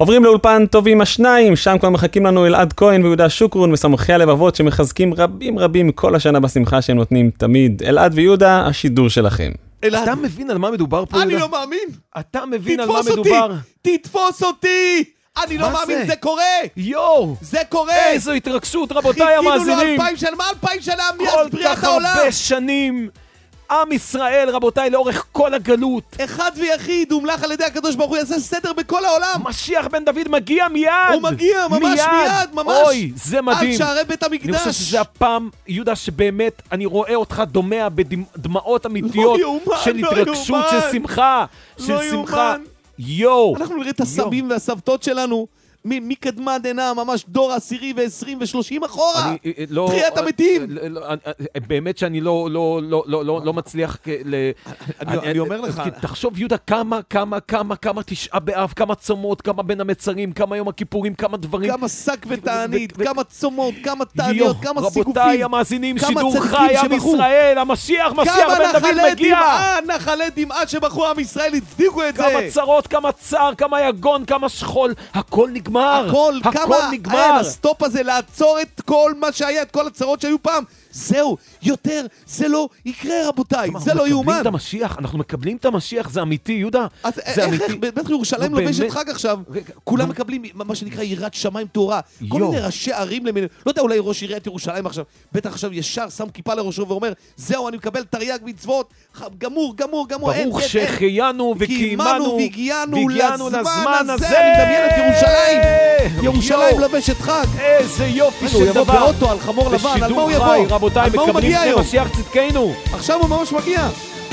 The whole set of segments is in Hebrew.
עוברים לאולפן טובים השניים, שם כבר מחכים לנו אלעד כהן ויהודה שוקרון וסמוכי הלבבות שמחזקים רבים כל השנה בשמחה שהם נותנים תמיד. אלעד ויהודה, השידור שלכם. אלעד, אתה מבין על מה מדובר פה? אני לא מאמין. אתה מבין על מה מדובר? תתפוס אותי! אני לא מאמין, זה קורה! יואו! זה קורה! איזו התרגשות, רבותיי המאזינים! חיכינו לו 2000 שנה, מה 2000 שנה מאז בריאת העולם? כל כך הרבה שנים! עם ישראל, רבותיי, לאורך כל הגלות. אחד ויחיד, הומלך על ידי הקדוש ברוך הוא, יעשה סדר בכל העולם. משיח בן דוד מגיע מיד. הוא מגיע, ממש מיד, ממש. אוי, זה מדהים. על שערי בית המקדש. אני חושב שזה הפעם, יהודה, שבאמת אני רואה אותך דומע בדמעות אמיתיות של התרגשות, של שמחה. של שמחה. יואו. אנחנו נראה את הסבים והסבתות שלנו. מקדמה דנא, ממש דור העשירי ו20 ו30 אחורה. תחיית המתים. באמת שאני לא מצליח... אני אומר לך. תחשוב, יהודה, כמה תשעה באב, כמה צומות, כמה בין המצרים, כמה יום הכיפורים, כמה דברים. כמה שק ותענית, כמה צומות, כמה תעניות, כמה סיגופים. רבותיי המאזינים, שידור חי, עם ישראל, המשיח בן דוד מגיע. כמה נחלי דמעה שבחרו עם ישראל, הצדיקו את זה. כמה צרות, כמה צער, כמה יגון, כמה שכול, הכל נגמר. הכל נגמר. הסטופ הזה, לעצור את כל מה שהיה, את כל הצרות שהיו פעם. זהו, יותר, זה לא יקרה רבותיי, זה לא יאומן. אנחנו מקבלים את המשיח, זה אמיתי, יהודה. זה אמיתי. בטח ירושלים לובשת חג עכשיו, כולם מקבלים מה שנקרא יראת שמיים תורה. כל מיני ראשי ערים למיניהם, לא יודע, אולי ראש עיריית ירושלים עכשיו, בטח עכשיו ישר שם כיפה לראשו ואומר, זהו, אני מקבל תרי"ג מצוות, גמור. ברוך שהחיינו וקיימנו והגיענו לזמן הזה. אני מדמיין את ירושלים לובשת חג. איזה יופי של דבר. הוא יבוא באוטו על חמור לבן, על מה הוא יבוא? רבותיי, מקבלים פני משיח צדקנו. עכשיו הוא ממש מגיע.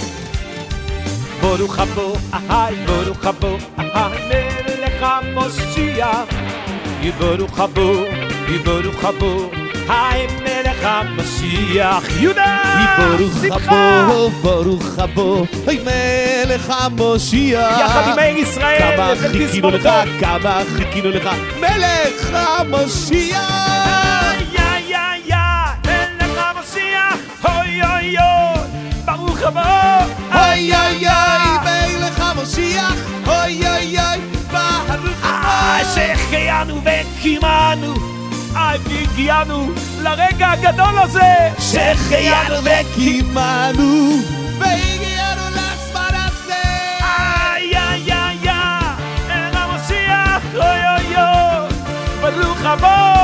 ברוך הבא, ברוך הבא, מלך המשיח. ברוך הבא, מלך המשיח. יהודה, שמחה. ברוך הבא, מלך המשיח. יחד עם העיר ישראל. כמה חיכינו לך, מלך המשיח. ברוך הבא, מלך המשיח, ברוך הבא, שהחיינו וקיימנו, והגיענו לרגע הגדול הזה, שהחיינו וקיימנו, והגיענו לזמן הזה. מלך המשיח, ברוך הבא,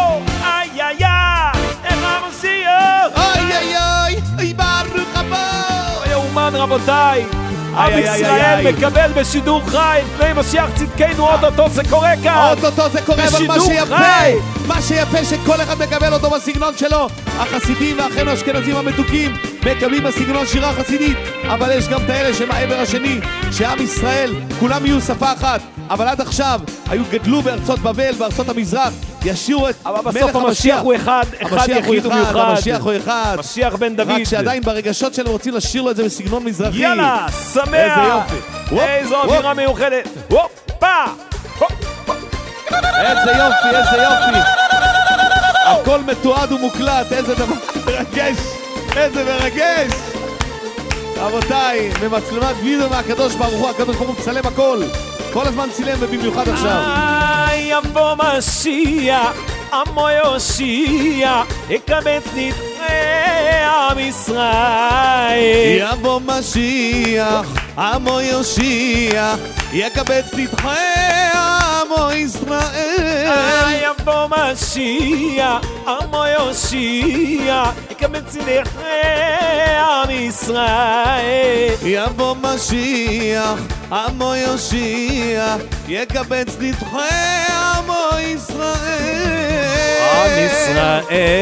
רבותיי, עם ישראל מקבל בשידור חי פני משיח צדקנו. אוטוטו זה קורה כאן, אוטוטו זה קורה, אבל מה שיפה שכל אחד מקבל אותו בסגנון שלו. החסידים ואחינו האשכנזים המתוקים מקבלים בסגנון שירה חסידית, אבל יש גם את האלה שמהעבר השני, שעם ישראל כולם יהיו שפה אחת, אבל עד עכשיו גדלו בארצות בבל, בארצות המזרח, ישירו את מלך המשיח. הוא אחד יחיד ומיוחד. המשיח הוא אחד, משיח בן דוד, רק שעדיין ברגשות שלהם רוצים לשיר לו את זה בסגנון מזרחי. יאללה, שמח. איזה יופי, איזו אווירה מיוחדת. איזה יופי. הכל מתועד ומוקלט. איזה דבר מרגש, איזה מרגש. רבותיי, במצלמת וידאו מהקדוש ברוך הוא, הקדוש ברוך הוא מצלם הכל, כל הזמן צילם, ובמיוחד עכשיו. יבוא משיח, עמו יושיע, יקבץ נדחי עם ישראל. יבוא משיח, עמו יושיע, יקבץ נדחי עמו ישראל. יבוא משיח, עמו יושיע, יקבץ נדחי עם ישראל. יבוא משיח, עמו יושיע, יקבץ נדחי עמו ישראל. עם ישראל,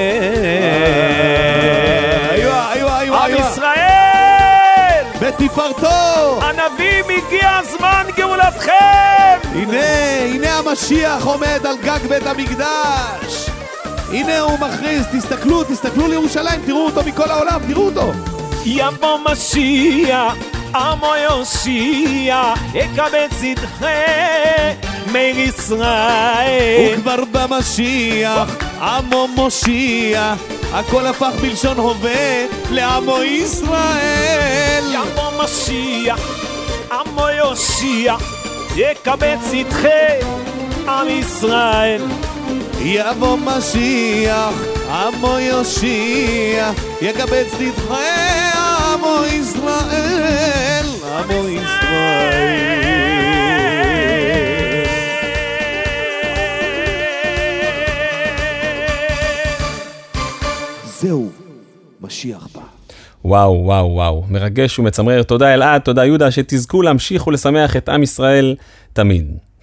עם ישראל בתפארתו. הנביאים, הגיע הזמן גאולתכם. הנה המשיח עומד על גג בית המקדש. הנה הוא מכריז, תסתכלו לירושלים, תראו אותו מכל העולם, תראו אותו. יבוא משיח, עמו יושיע, יקבץ נדחי מעיר ישראל. הוא כבר במשיח, עמו מושיע, הכל הפך בלשון הווה לעמו ישראל. יבוא משיח, עמו יושיע, יקבץ נדחי עם ישראל. יבוא משיח, עמו יושיע, יקבץ נדחי עמו ישראל, עמו ישראל. זהו, משיח בא. וואו, וואו, וואו, מרגש ומצמרר. תודה אלעד, תודה יהודה, שתזכו להמשיך ולשמח את עם ישראל תמיד.